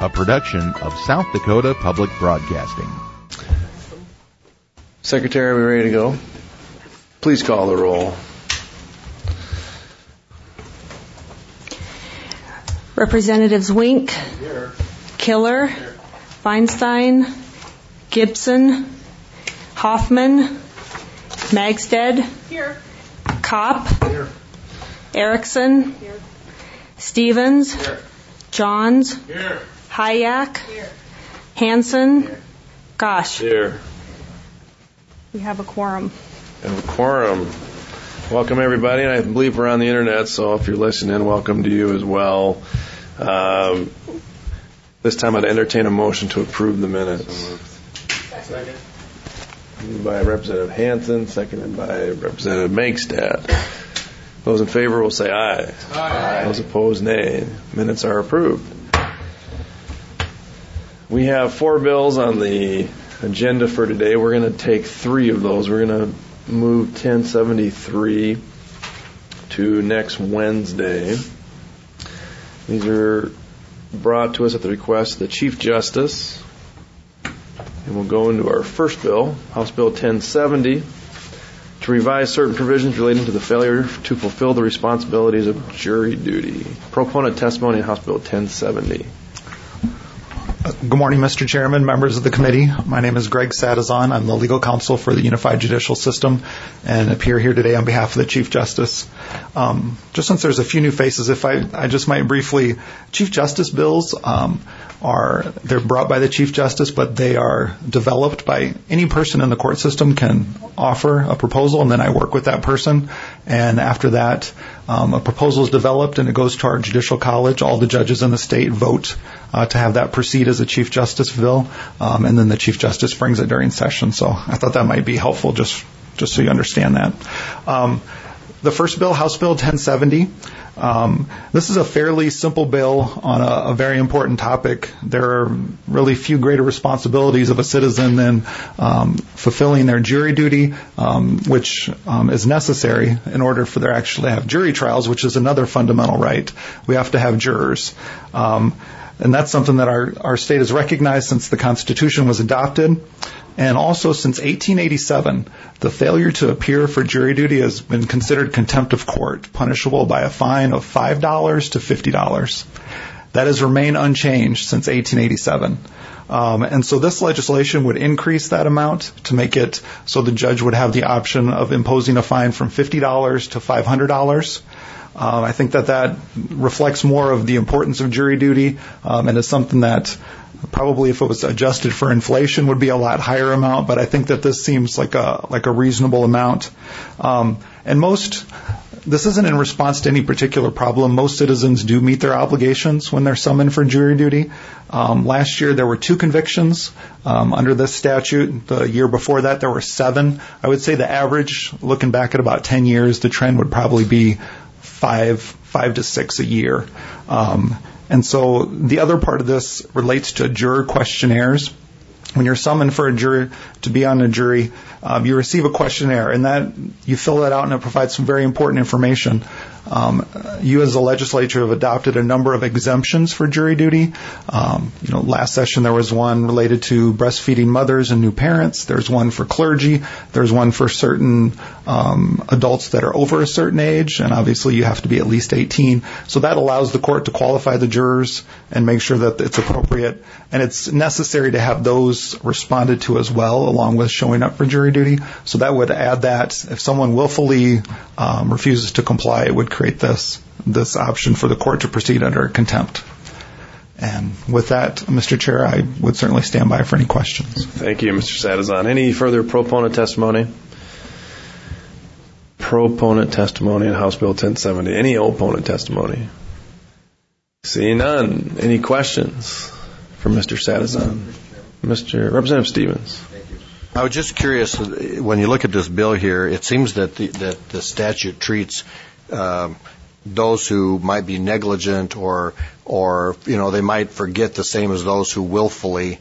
a production of South Dakota Public Broadcasting. Secretary, are we ready to go? Please call the roll. Representatives Wink, here. Killer, here. Feinstein, Gibson, Hoffman, Magstead, here. Kopp, here. Erickson, here. Stevens, here. Johns, here. Hayek, here. Hansen, here. Gosh. Here. We have a quorum. Welcome, everybody. And I believe we're on the internet, so if you're listening, welcome to you as well. This time I'd entertain a motion to approve the minutes. Second. Moved by Representative Hansen, seconded by Representative Magstead. Those in favor will say aye. Aye. Those opposed, nay. Minutes are approved. We have 4 bills on the agenda for today. We're going to take 3 of those. We're going to move 1073 to next Wednesday. These are brought to us at the request of the Chief Justice. And we'll go into our first bill, House Bill 1070, to revise certain provisions relating to the failure to fulfill the responsibilities of jury duty. Proponent testimony in House Bill 1070. Good morning, Mr. Chairman, members of the committee. My name is Greg Sadazan. I'm the legal counsel for the Unified Judicial System and appear here today on behalf of the Chief Justice. Just since there's a few new faces, if I just might briefly, Chief Justice bills they're brought by the Chief Justice, but they are developed by any person in the court system can offer a proposal, and then I work with that person. And after that, a proposal is developed and it goes to our Judicial College. All the judges in the state vote to have that proceed as a Chief Justice bill, and then the Chief Justice brings it during session. So I thought that might be helpful just so you understand that. The first bill, House Bill 1070, this is a fairly simple bill on a very important topic. There are really few greater responsibilities of a citizen than fulfilling their jury duty, which is necessary in order for there actually to have jury trials, which is another fundamental right. We have to have jurors. And that's something that our state has recognized since the Constitution was adopted. And also since 1887, the failure to appear for jury duty has been considered contempt of court, punishable by a fine of $5 to $50. That has remained unchanged since 1887. And so this legislation would increase that amount to make it so the judge would have the option of imposing a fine from $50 to $500. I think that reflects more of the importance of jury duty, and is something that probably if it was adjusted for inflation would be a lot higher amount, but I think that this seems like a reasonable amount. This isn't in response to any particular problem. Most citizens do meet their obligations when they're summoned for jury duty. Last year there were 2 convictions under this statute. The year before that there were 7. I would say the average, looking back at about 10 years, the trend would probably be 5 to 6 a year. And so the other part of this relates to juror questionnaires. When you're summoned for a jury to be on a jury, you receive a questionnaire, and that you fill that out, and it provides some very important information. You as a legislature have adopted a number of exemptions for jury duty. Last session there was one related to breastfeeding mothers and new parents. There's one for clergy. There's one for certain adults that are over a certain age, and obviously you have to be at least 18. So that allows the court to qualify the jurors and make sure that it's appropriate. And it's necessary to have those responded to as well, along with showing up for jury duty. So that would add that. If someone willfully refuses to comply, it would create this option for the court to proceed under contempt. And with that, Mr. Chair, I would certainly stand by for any questions. Thank you, Mr. Sadazan. Any further proponent testimony? Proponent testimony in House Bill 1070. Any opponent testimony? Seeing none. Any questions for Mr. Sadazan? Representative Stevens. I was just curious, when you look at this bill here, it seems that the statute treats those who might be negligent or they might forget the same as those who willfully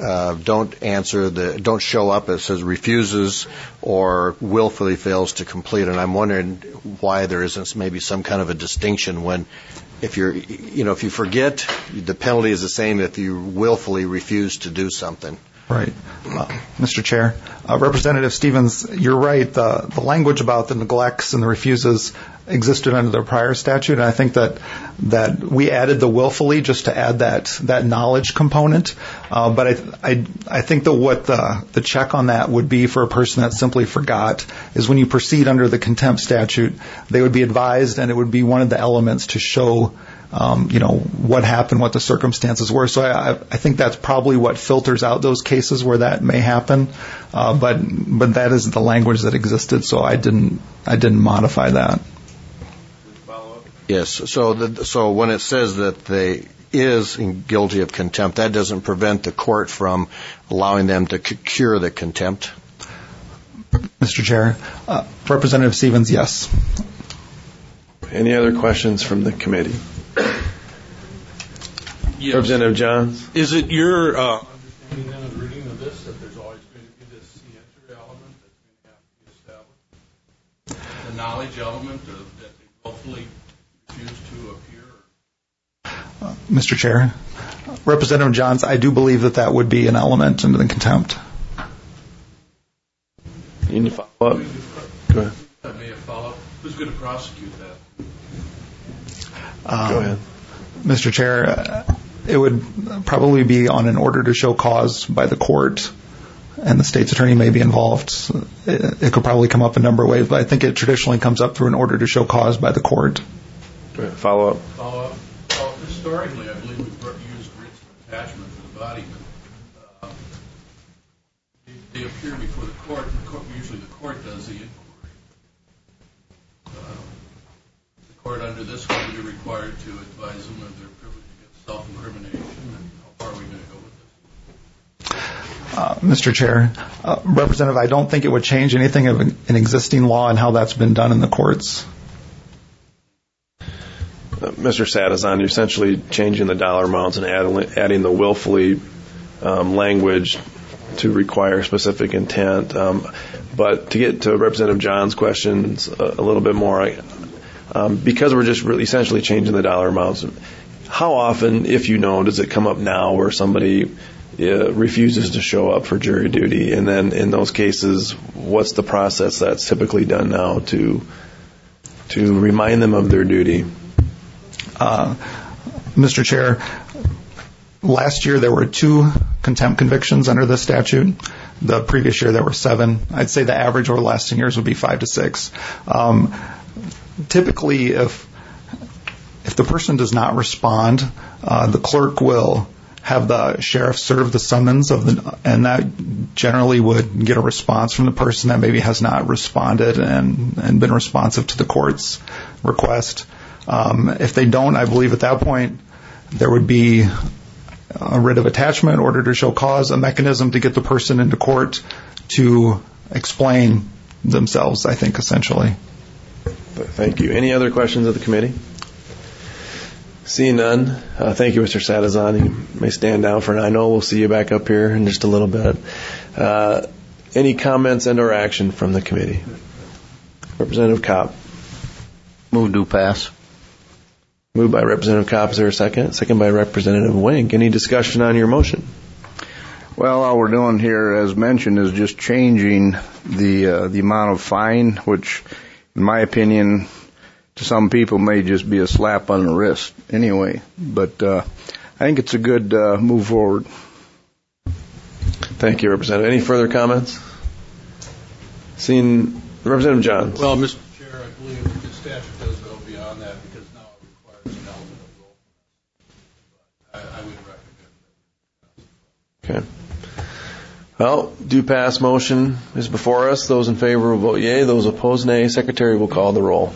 don't show up. It says refuses or willfully fails to complete. And I'm wondering why there isn't maybe some kind of a distinction when if you forget, the penalty is the same if you willfully refuse to do something. Right. Mr. Chair, Representative Stevens, you're right. The language about the neglects and the refuses existed under the prior statute, and I think that we added the willfully just to add that knowledge component. But I think that what the check on that would be for a person that simply forgot is when you proceed under the contempt statute, they would be advised, and it would be one of the elements to show what happened, what the circumstances were. So I think that's probably what filters out those cases where that may happen. But that is the language that existed, so I didn't modify that. Yes. So when it says that they is guilty of contempt, that doesn't prevent the court from allowing them to cure the contempt. Mr. Chair, Representative Stevens, yes. Any other questions from the committee? Yes. Representative Johns? Is it your understanding then of reading of this that there's always going to be this scienter element that's going to have to be established? The knowledge element that they hopefully refuse to appear? Mr. Chair, Representative Johns, I do believe that would be an element into the contempt. You need to follow up? Go ahead. That may have follow-up. Who's going to prosecute that? Go ahead. Mr. Chair, it would probably be on an order to show cause by the court, and the state's attorney may be involved. It could probably come up a number of ways, but I think it traditionally comes up through an order to show cause by the court. Follow up. Follow-up. Well, historically, I believe we've used writs of attachment to the body, but they appear before the court. Usually the court does the inquiry. The court under this would be required to advise them of their privilege against self-incrimination, and how far are we going to go with this? Mr. Chair, Representative, I don't think it would change anything of an existing law and how that's been done in the courts. Mr. Sadazan, you're essentially changing the dollar amounts and adding the willfully language to require specific intent. But to get to Representative John's questions a little bit more, because we're just really essentially changing the dollar amounts, how often, if you know, does it come up now where somebody refuses to show up for jury duty? And then in those cases, what's the process that's typically done now to remind them of their duty? Mr. Chair, last year there were 2 contempt convictions under this statute. The previous year there were 7. I'd say the average over the last 10 years would be 5 to 6. Typically, if the person does not respond, the clerk will have the sheriff serve the summons and that generally would get a response from the person that maybe has not responded and been responsive to the court's request. If they don't, I believe at that point there would be a writ of attachment, order to show cause, a mechanism to get the person into court to explain themselves, I think, essentially. Thank you. Any other questions of the committee? Seeing none, thank you, Mr. Sadazan. You may stand down for now. I know we'll see you back up here in just a little bit. Any comments and or action from the committee? Representative Kopp. Move to pass. Moved by Representative Kopp. Is there a second? Second by Representative Wink. Any discussion on your motion? Well, all we're doing here, as mentioned, is just changing the amount of fine, which, in my opinion, to some people may just be a slap on the wrist anyway. But I think it's a good move forward. Thank you, Representative. Any further comments? Seeing Representative Johns. Well, Mr. Chair, I believe the statute does go beyond that because now it requires an element of willfulness. I would recommend that. Okay. Well, do pass motion is before us. Those in favor will vote yea. Those opposed, nay. Secretary will call the roll.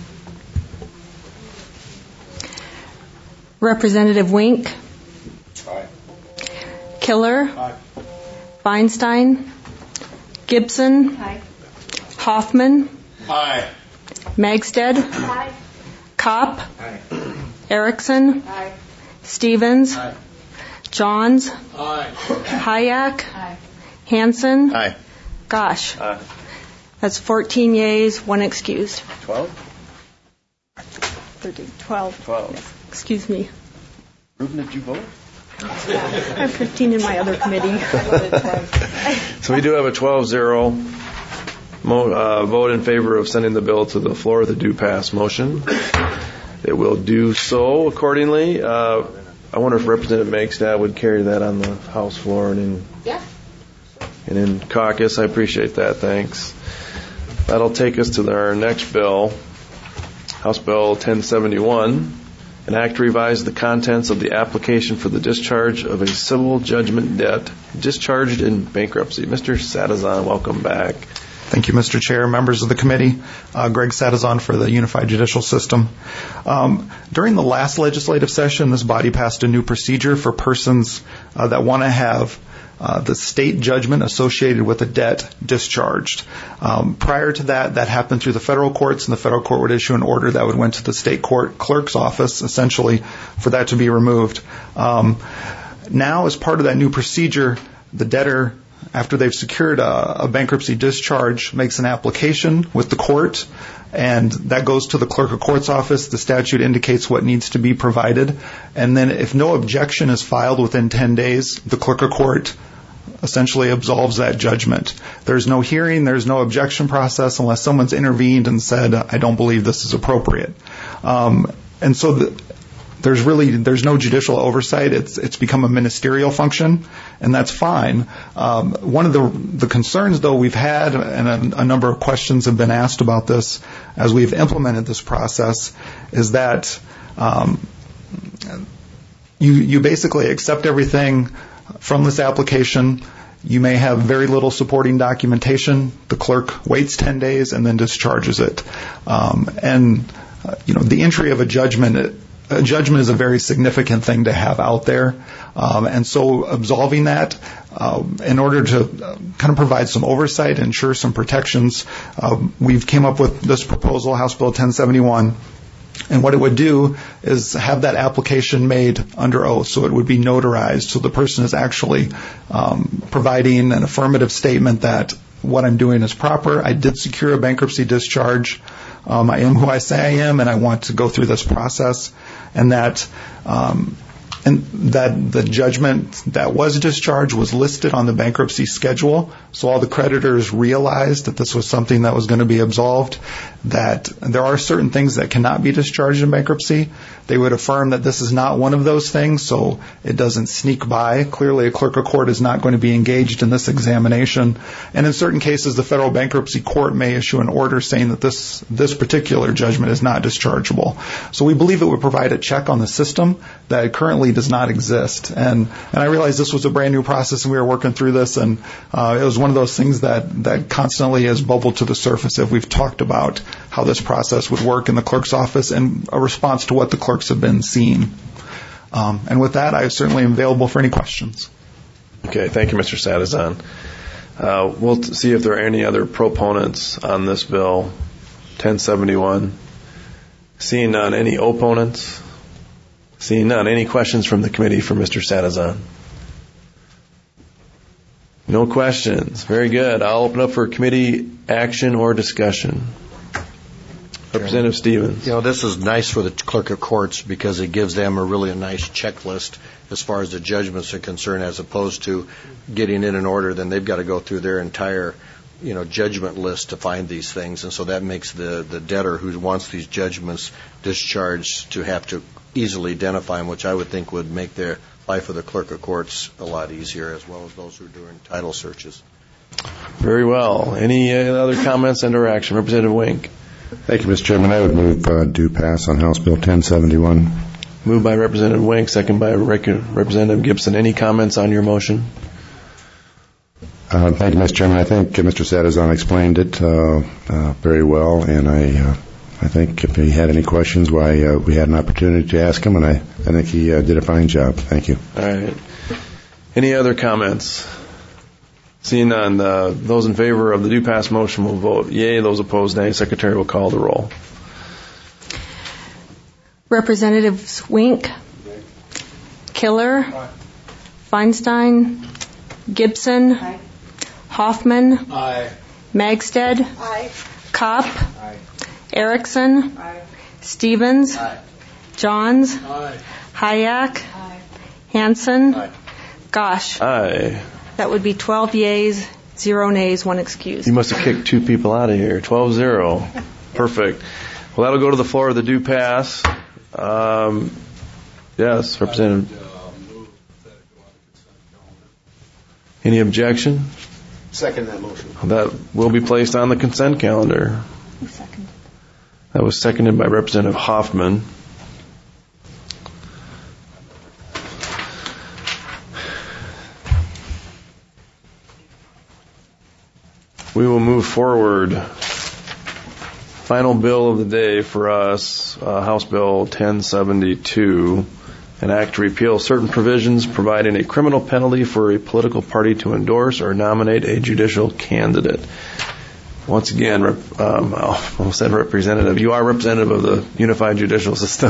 Representative Wink. Aye. Killer. Aye. Feinstein. Gibson. Aye. Hoffman. Aye. Magstead. Aye. Kopp. Aye. Erickson. Aye. Stevens. Aye. Johns. Aye. Hayek. Aye. Hanson. Aye. Gosh. Aye. That's 14 yeas, 1 excused. 12? 13, 12. 12. Excuse me. Ruben, did you vote? I have 15 in my other committee. So we do have a 12-0 vote in favor of sending the bill to the floor with a do pass motion. It will do so accordingly. I wonder if Representative Magstad would carry that on the House floor and in caucus. I appreciate that. Thanks. That'll take us to our next bill, House Bill 1071, an act to revise the contents of the application for the discharge of a civil judgment debt discharged in bankruptcy. Mr. Sadazan, welcome back. Thank you, Mr. Chair, members of the committee. Greg Sadazan for the Unified Judicial System. During the last legislative session, this body passed a new procedure for persons that want to have the state judgment associated with a debt discharged. Prior to that happened through the federal courts, and the federal court would issue an order that would went to the state court clerk's office, essentially, for that to be removed. Now, as part of that new procedure, the debtor, after they've secured a bankruptcy discharge, makes an application with the court, and that goes to the clerk of court's office. The statute indicates what needs to be provided, and then if no objection is filed within 10 days, the clerk of court essentially absolves that judgment. There's no hearing, there's no objection process unless someone's intervened and said, I don't believe this is appropriate. And so there's no judicial oversight. It's become a ministerial function, and that's fine. One of the concerns, though, we've had, and a number of questions have been asked about this as we've implemented this process, is that you basically accept everything from this application. You may have very little supporting documentation. The clerk waits 10 days and then discharges it. The entry of a judgment is a very significant thing to have out there. And so absolving that, in order to kind of provide some oversight, ensure some protections, we've came up with this proposal, House Bill 1071. And what it would do is have that application made under oath, so it would be notarized, so the person is actually providing an affirmative statement that what I'm doing is proper. I did secure a bankruptcy discharge. I am who I say I am, and I want to go through this process. And that the judgment that was discharged was listed on the bankruptcy schedule, so all the creditors realized that this was something that was going to be absolved, that there are certain things that cannot be discharged in bankruptcy. They would affirm that this is not one of those things, so it doesn't sneak by. Clearly, a clerk of court is not going to be engaged in this examination. And in certain cases, the federal bankruptcy court may issue an order saying that this particular judgment is not dischargeable. So we believe it would provide a check on the system that currently does not exist. And I realize this was a brand new process, and we were working through this, and it was one of those things that constantly has bubbled to the surface if we've talked about how this process would work in the clerk's office and a response to what the clerks have been seeing. And with that, I certainly am available for any questions. Okay, thank you, Mr. Sadazan. We'll see if there are any other proponents on this bill, 1071. Seeing none, any opponents? Seeing none, any questions from the committee for Mr. Sadazan? No questions. Very good. I'll open up for committee action or discussion. Representative Stevens. This is nice for the clerk of courts because it gives them a nice checklist as far as the judgments are concerned, as opposed to getting in an order, then they've got to go through their entire judgment list to find these things. And so that makes the debtor who wants these judgments discharged to have to easily identify them, which I would think would make their life of the clerk of courts a lot easier, as well as those who are doing title searches. Very well. Any other comments and or action? Representative Wink. Thank you, Mr. Chairman. I would move due pass on House Bill 1071. Moved by Representative Wink, second by Representative Gibson. Any comments on your motion? Thank you, Mr. Chairman. I think Mr. Sadazan explained it very well, and I think if he had any questions, we had an opportunity to ask him, and I think he did a fine job. Thank you. All right. Any other comments? Seeing none, those in favor of the due pass motion will vote yea. Those opposed, nay. Secretary will call the roll. Representatives Wink, Killer, Feinstein, Gibson, Hoffman, Magstad, Kopp, Erickson, Stevens, Johns. Aye. Hayek. Hanson. Gosh. Aye. That would be 12 yeas, 0 nays, 1 excused. You must have kicked 2 people out of here. 12-0. Perfect. Well, that'll go to the floor of the due pass. Yes, Representative. Move that it go on the consent calendar. Any objection? Second that motion. That will be placed on the consent calendar. Who seconded? That was seconded by Representative Hoffman. We will move forward. Final bill of the day for us, House Bill 1072, an act to repeal certain provisions providing a criminal penalty for a political party to endorse or nominate a judicial candidate. Once again, I almost said representative. You are representative of the unified judicial system.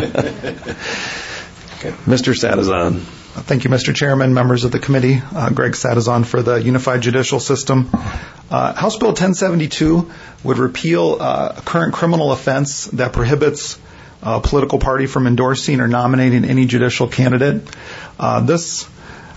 Okay. Mr. Sadazan. Thank you, Mr. Chairman, members of the committee. Greg Sadazan for the Unified Judicial System. House Bill 1072 would repeal a current criminal offense that prohibits a political party from endorsing or nominating any judicial candidate. This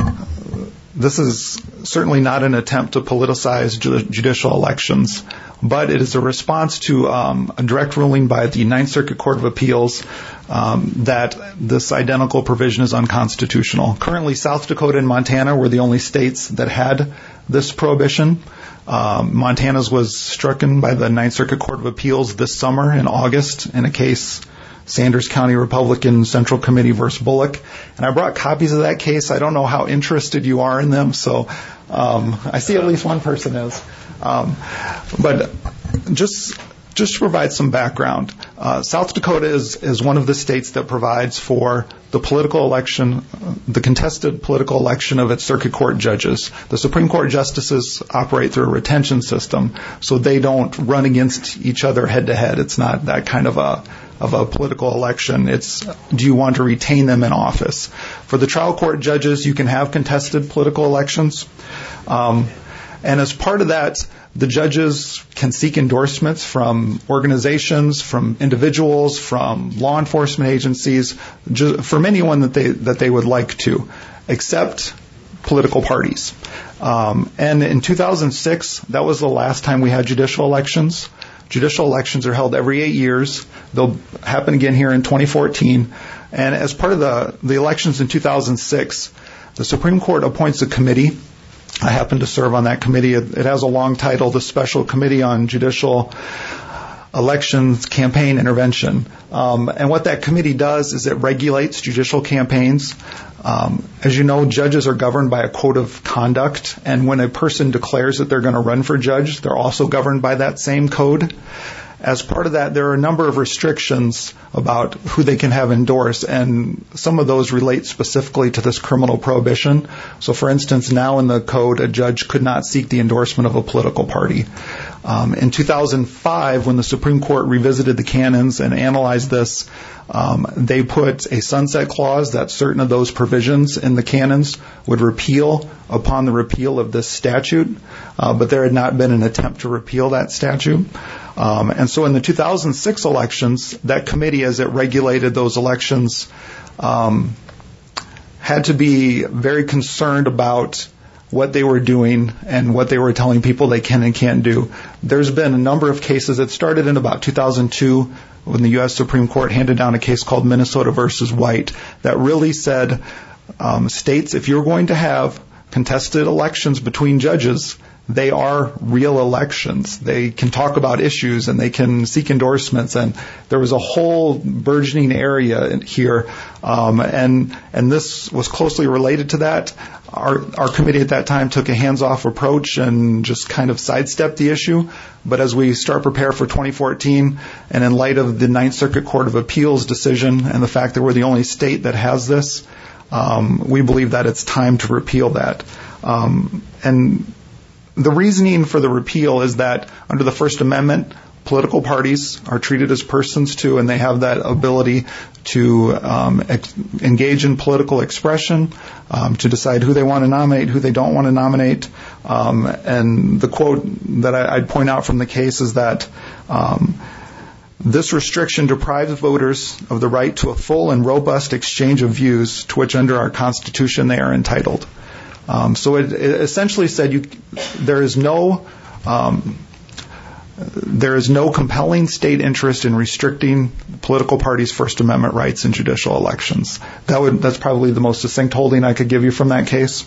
is certainly not an attempt to politicize judicial elections, but it is a response to a direct ruling by the Ninth Circuit Court of Appeals that this identical provision is unconstitutional. Currently, South Dakota and Montana were the only states that had this prohibition. Montana's was stricken by the Ninth Circuit Court of Appeals this summer in August in a case, Sanders County Republican Central Committee versus Bullock. And I brought copies of that case. I don't know how interested you are in them, so I see at least one person is. But just to provide some background, South Dakota is one of the states that provides for the political election, the contested political election of its circuit court judges. The Supreme Court justices operate through a retention system, so they don't run against each other head to head. It's not that kind of a political election. It's, do you want to retain them in office? For the trial court judges, you can have contested political elections. And as part of that, the judges can seek endorsements from organizations, from individuals, from law enforcement agencies, from anyone that they would like to, except political parties. And in 2006, that was the last time we had judicial elections. Judicial elections are held every 8 years. They'll happen again here in 2014. And as part of the elections in 2006, the Supreme Court appoints a committee. I happen to serve on that committee. It has a long title, the Special Committee on Judicial Elections Campaign Intervention. And what that committee does is it regulates judicial campaigns. As you know, judges are governed by a code of conduct, and when a person declares that they're going to run for judge, they're also governed by that same code. As part of that, there are a number of restrictions about who they can have endorse, and some of those relate specifically to this criminal prohibition. So, for instance, now in the code, a judge could not seek the endorsement of a political party. In 2005, when the Supreme Court revisited the canons and analyzed this, they put a sunset clause that certain of those provisions in the canons would repeal upon the repeal of this statute, but there had not been an attempt to repeal that statute. And so in the 2006 elections, that committee, as it regulated those elections, had to be very concerned about what they were doing and what they were telling people they can and can't do. There's been a number of cases. It started in about 2002 when the U.S. Supreme Court handed down a case called Minnesota versus White that really said, states, if you're going to have contested elections between judges, they are real elections. They can talk about issues and they can seek endorsements. And there was a whole burgeoning area here, and this was closely related to that. Our committee at that time took a hands-off approach and just kind of sidestepped the issue. But as we start prepare for 2014, and in light of the Ninth Circuit Court of Appeals decision and the fact that we're the only state that has this, we believe that it's time to repeal that. And the reasoning for the repeal is that under the First Amendment, political parties are treated as persons too, and they have that ability to engage in political expression, to decide who they want to nominate, who they don't want to nominate. And the quote that I'd point out from the case is that This restriction deprives voters of the right to a full and robust exchange of views to which under our Constitution they are entitled. So it essentially said there is no compelling state interest in restricting political parties' First Amendment rights in judicial elections. That's probably the most succinct holding I could give you from that case.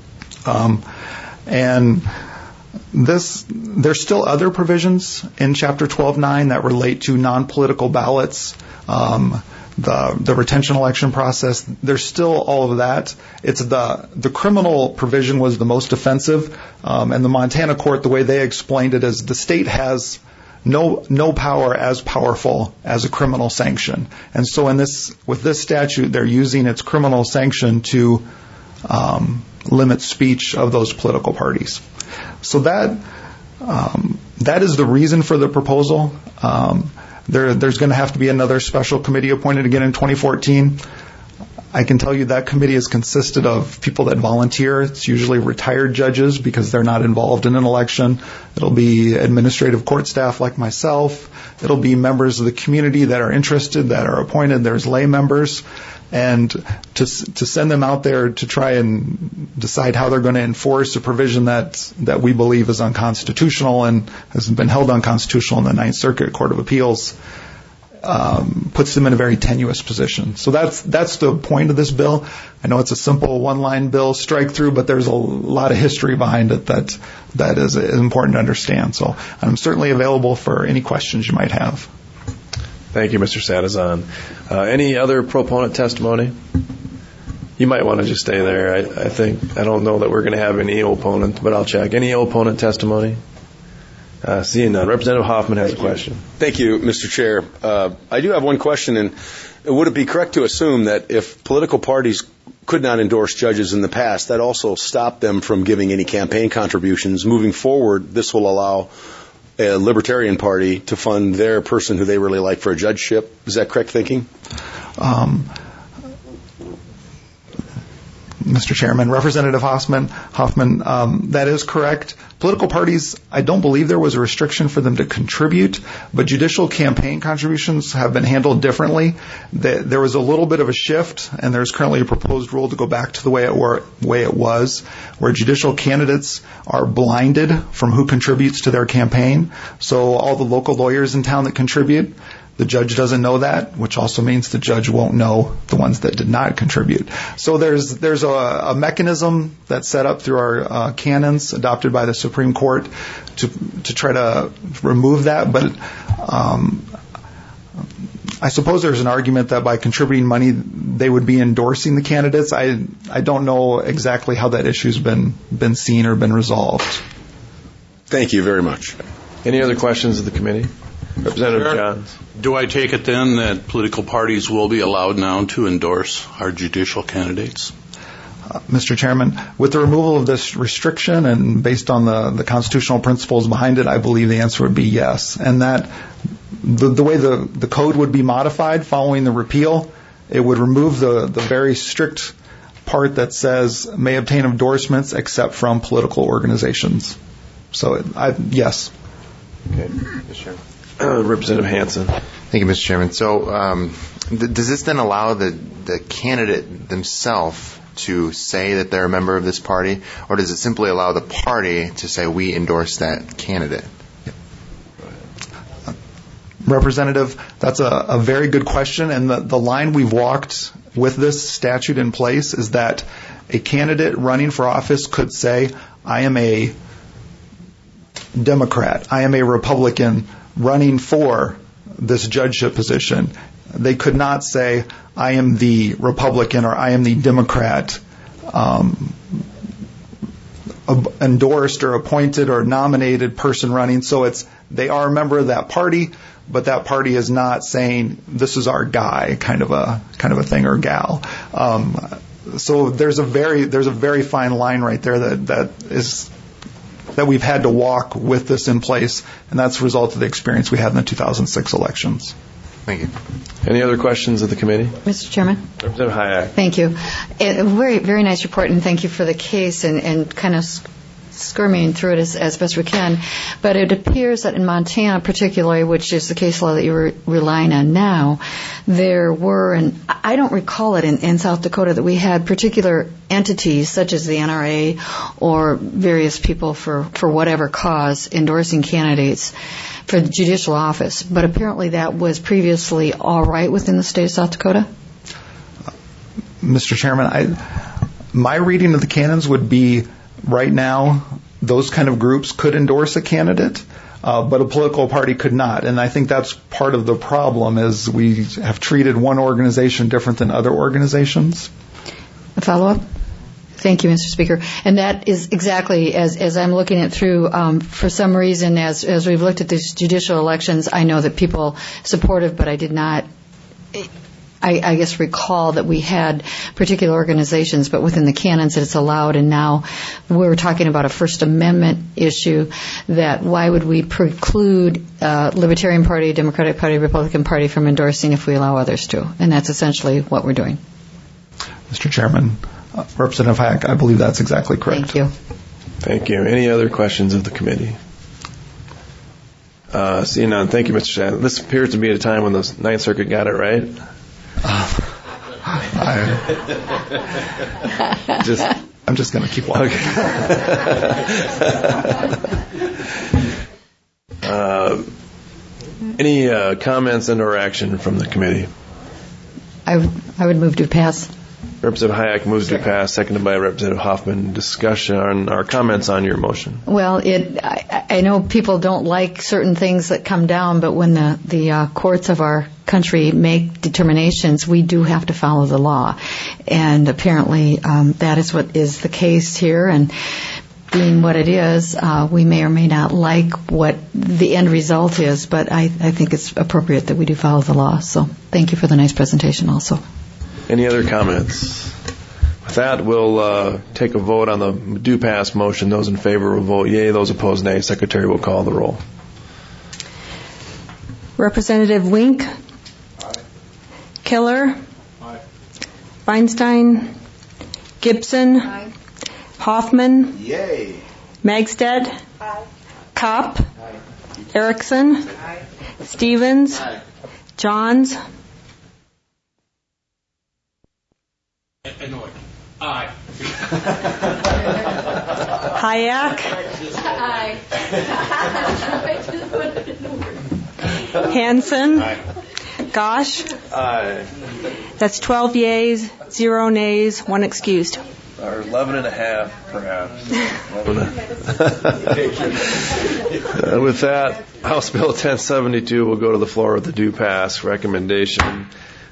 And there's still other provisions in Chapter 12.9 that relate to non-political ballots, the retention election process. There's still all of that. It's the criminal provision was the most offensive, and the Montana court, the way they explained it, is the state has no power as powerful as a criminal sanction. And so with this statute, they're using its criminal sanction to limit speech of those political parties. So that is the reason for the proposal. There's going to have to be another special committee appointed again in 2014. I can tell you that committee is consisted of people that volunteer. It's usually retired judges because they're not involved in an election. It'll be administrative court staff like myself. It'll be members of the community that are interested, that are appointed. There's lay members. And to send them out there to try and decide how they're going to enforce a provision that we believe is unconstitutional and has been held unconstitutional in the Ninth Circuit Court of Appeals puts them in a very tenuous position. So that's the point of this bill. I know it's a simple one-line bill, strike through, but there's a lot of history behind it that is important to understand. So I'm certainly available for any questions you might have. Thank you, Mr. Sadazan. Any other proponent testimony? You might want to just stay there. I don't know that we're going to have any opponent, but I'll check. Any opponent testimony? Seeing none. Representative Hoffman has a question. Thank you, Mr. Chair. I do have one question, and would it be correct to assume that if political parties could not endorse judges in the past, that also stopped them from giving any campaign contributions? Moving forward, this will allow a Libertarian Party to fund their person who they really like for a judgeship. Is that correct thinking? Mr. Chairman, Representative Hoffman, that is correct. Political parties, I don't believe there was a restriction for them to contribute, but judicial campaign contributions have been handled differently. There was a little bit of a shift, and there's currently a proposed rule to go back to the way it was, where judicial candidates are blinded from who contributes to their campaign. So all the local lawyers in town that contribute, the judge doesn't know that, which also means the judge won't know the ones that did not contribute. So there's a mechanism that's set up through our canons adopted by the Supreme Court to try to remove that. But I suppose there's an argument that by contributing money, they would be endorsing the candidates. I don't know exactly how that issue's been seen or been resolved. Thank you very much. Any other questions of the committee? Representative Johns. Do I take it then that political parties will be allowed now to endorse our judicial candidates? Mr. Chairman, with the removal of this restriction and based on the constitutional principles behind it, I believe the answer would be yes. And that the way the code would be modified following the repeal, it would remove the very strict part that says may obtain endorsements except from political organizations. So, yes. Okay, Mr. Chairman. Representative Hansen. Thank you, Mr. Chairman. So does this then allow the candidate themselves to say that they're a member of this party, or does it simply allow the party to say we endorse that candidate? Representative, that's a very good question, and the line we've walked with this statute in place is that a candidate running for office could say, I am a Democrat, I am a Republican running for this judgeship position. They could not say, I am the Republican or I am the Democrat endorsed or appointed or nominated person running. So they are a member of that party, but that party is not saying this is our guy, kind of a thing, or gal. So there's a very fine line right there that we've had to walk with this in place, and that's a result of the experience we had in the 2006 elections. Thank you. Any other questions of the committee? Mr. Chairman? Representative Hayek. Thank you. A very, very nice report, and thank you for the case and kind of skirming through it as best we can. But it appears that in Montana particularly, which is the case law that you're relying on now, there were, and I don't recall it in South Dakota, that we had particular entities such as the NRA or various people for whatever cause endorsing candidates for the judicial office. But apparently that was previously all right within the state of South Dakota? Mr. Chairman, my reading of the canons would be right now those kind of groups could endorse a candidate, but a political party could not. And I think that's part of the problem is we have treated one organization different than other organizations. A follow-up? Thank you, Mr. Speaker. And that is exactly, as I'm looking it through, for some reason, as we've looked at these judicial elections, I know that people supportive, but I did not, I guess, recall that we had particular organizations, but within the canons it's allowed, and now we're talking about a First Amendment issue, that why would we preclude Libertarian Party, Democratic Party, Republican Party from endorsing if we allow others to? And that's essentially what we're doing. Mr. Chairman, Representative Hayek, I believe that's exactly correct. Thank you. Thank you. Any other questions of the committee? Seeing none, thank you, Mr. Shannon. This appears to be at a time when the Ninth Circuit got it right. I'm just going to keep walking. Okay. Any comments and/or action from the committee? I would move to pass. Representative Hayek moves to pass, seconded by Representative Hoffman. Discussion on our comments on your motion. Well, I know people don't like certain things that come down, but when the courts of our country make determinations, we do have to follow the law. And apparently that is what is the case here. And being what it is, we may or may not like what the end result is, but I think it's appropriate that we do follow the law. So thank you for the nice presentation also. Any other comments? With that, we'll take a vote on the do pass motion. Those in favor will vote yea. Those opposed, nay. Secretary will call the roll. Representative Wink. Aye. Killer. Aye. Feinstein. Gibson. Aye. Hoffman. Yay. Magstead. Aye. Kopp. Aye. Erickson. Aye. Stevens. Aye. Johns. Annoyed. Aye. Hayek. Aye. Hanson. Aye. Gosh. Aye. That's 12 yeas, 0 nays, 1 excused. Or 11 and a half, perhaps. With that, House Bill 1072 will go to the floor with the do pass recommendation.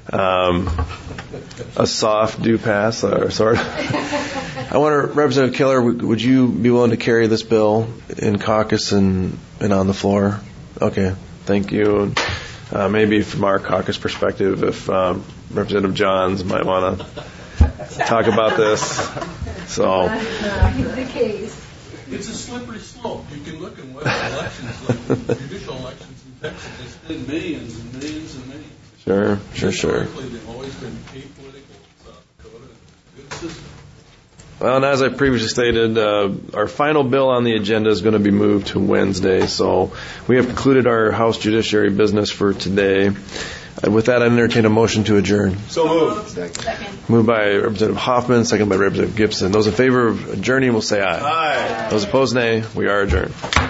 A soft do pass, or sort of. I wonder, Representative Killer, would you be willing to carry this bill in caucus and on the floor? Okay, thank you. Maybe from our caucus perspective, if Representative Johns might want to talk about this. So. The case. It's a slippery slope. You can look at what elections, judicial elections in Texas, they spend millions and millions and millions. Sure. Historically, they've always been apolitical in South Dakota. Good system. Well, and as I previously stated, our final bill on the agenda is going to be moved to Wednesday. So we have concluded our House Judiciary business for today. With that, I entertain a motion to adjourn. So moved. Second. Moved by Representative Hoffman, second by Representative Gibson. Those in favor of adjourning will say aye. Aye. Those opposed, nay. We are adjourned.